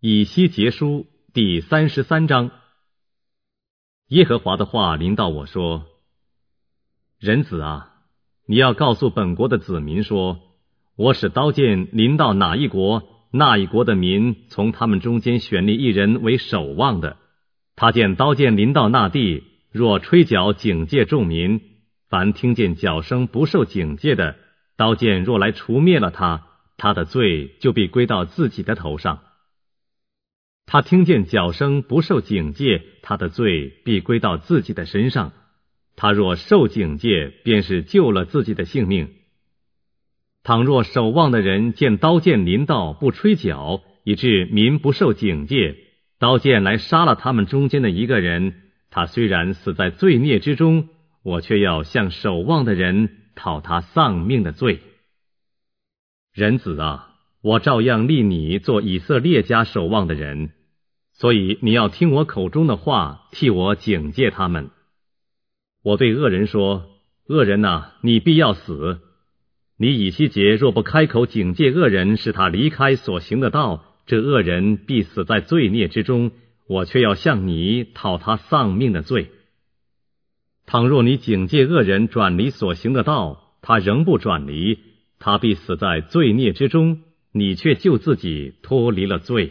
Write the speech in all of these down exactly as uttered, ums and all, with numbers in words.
以西结书第三十三章。耶和华的话临到我说：人子啊，你要告诉本国的子民说，我使刀剑临到哪一国，那一国的民从他们中间选立一人为守望的。他见刀剑临到那地，若吹角警戒众民，凡听见角声不受警戒的，刀剑若来除灭了他，他的罪就必归到自己的头上。他听见角声不受警戒，他的罪必归到自己的身上。他若受警戒，便是救了自己的性命。倘若守望的人见刀剑临到不吹角，以致民不受警戒，刀剑来杀了他们中间的一个人，他虽然死在罪孽之中，我却要向守望的人讨他丧命的罪。人子啊，我照样立你做以色列家守望的人，所以你要听我口中的话，替我警戒他们。我对恶人说：恶人啊，你必要死。你以西结若不开口警戒恶人，使他离开所行的道，这恶人必死在罪孽之中，我却要向你讨他丧命的罪。倘若你警戒恶人转离所行的道，他仍不转离，他必死在罪孽之中，你却救自己脱离了罪。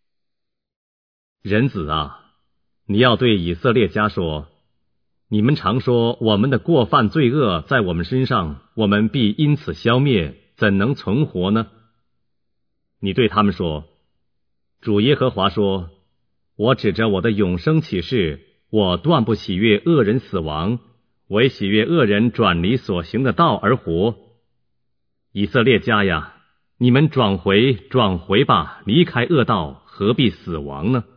人子啊，你要对以色列家说，你们常说我们的过犯罪恶在我们身上，我们必因此消灭，怎能存活呢？你对他们说，主耶和华说，我指着我的永生起誓，我断不喜悦恶人死亡，唯喜悦恶人转离所行的道而活。以色列家呀，你们转回转回吧，离开恶道，何必死亡呢？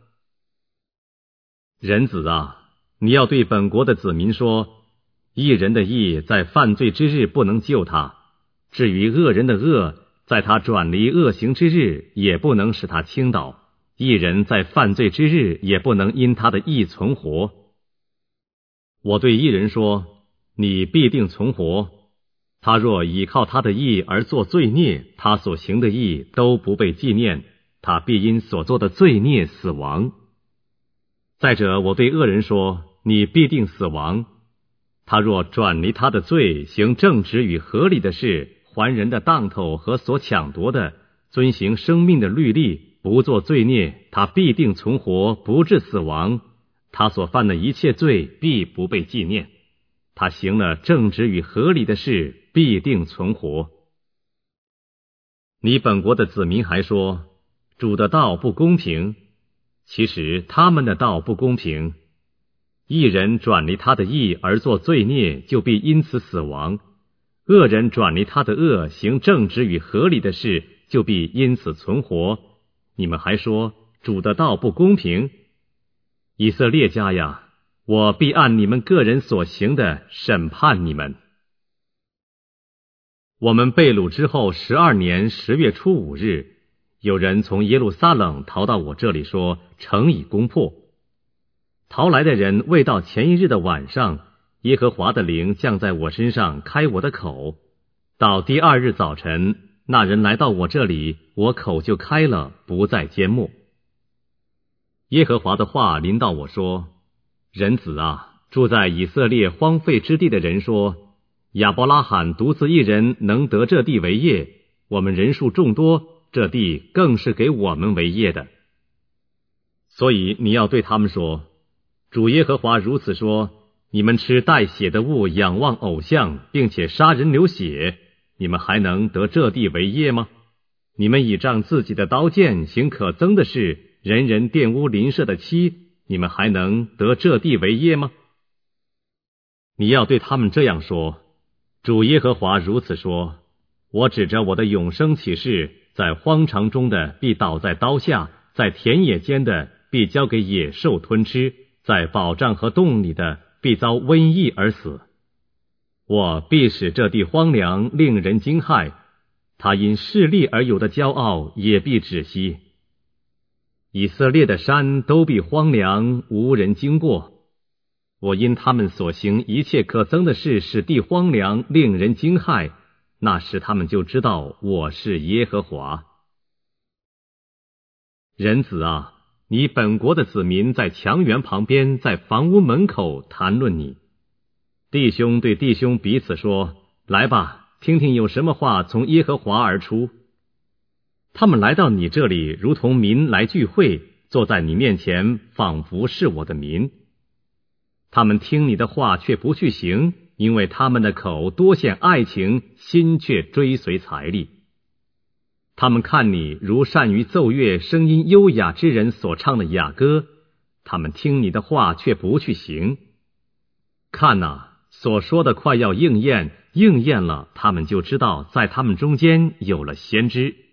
人子啊，你要对本国的子民说，义人的义在犯罪之日不能救他，至于恶人的恶，在他转离恶行之日也不能使他倾倒，义人在犯罪之日也不能因他的义存活。我对义人说，你必定存活。他若倚靠他的义而做罪孽，他所行的义都不被纪念，他必因所做的罪孽死亡。再者，我对恶人说，你必定死亡。他若转离他的罪，行正直与合理的事，还人的当头和所抢夺的，遵行生命的律例，不做罪孽，他必定存活，不致死亡。他所犯的一切罪必不被纪念。他行了正直与合理的事，必定存活。你本国的子民还说，主的道不公平。其实他们的道不公平，义人转离他的义而做罪孽，就必因此死亡；恶人转离他的恶，行正直与合理的事，就必因此存活。你们还说主的道不公平。以色列家呀，我必按你们个人所行的审判你们。我们被掳之后十二年十月初五日，有人从耶路撒冷逃到我这里说，城已攻破。逃来的人未到前一日的晚上，耶和华的灵降在我身上，开我的口。到第二日早晨，那人来到我这里，我口就开了，不再缄默。耶和华的话临到我说，人子啊，住在以色列荒废之地的人说，亚伯拉罕独自一人能得这地为业，我们人数众多，这地更是给我们为业的。所以你要对他们说，主耶和华如此说，你们吃带血的物，仰望偶像，并且杀人流血，你们还能得这地为业吗？你们倚仗自己的刀剑，行可憎的事，人人玷污邻舍的妻，你们还能得这地为业吗？你要对他们这样说，主耶和华如此说，我指着我的永生起誓，在荒场中的必倒在刀下，在田野间的必交给野兽吞吃，在保障和洞里的必遭瘟疫而死。我必使这地荒凉，令人惊骇，他因势力而有的骄傲也必止息。以色列的山都必荒凉，无人经过。我因他们所行一切可憎的事，使地荒凉，令人惊骇，那时他们就知道我是耶和华。 人子啊，你本国的子民在墙垣旁边，在房屋门口谈论你。弟兄对弟兄彼此说，来吧，听听有什么话从耶和华而出。他们来到你这里，如同民来聚会，坐在你面前，仿佛是我的民。他们听你的话却不去行，因为他们的口多献爱情，心却追随财力。他们看你如善于奏乐、声音优雅之人所唱的雅歌，他们听你的话却不去行。看哪，所说的快要应验，应验了，他们就知道在他们中间有了先知。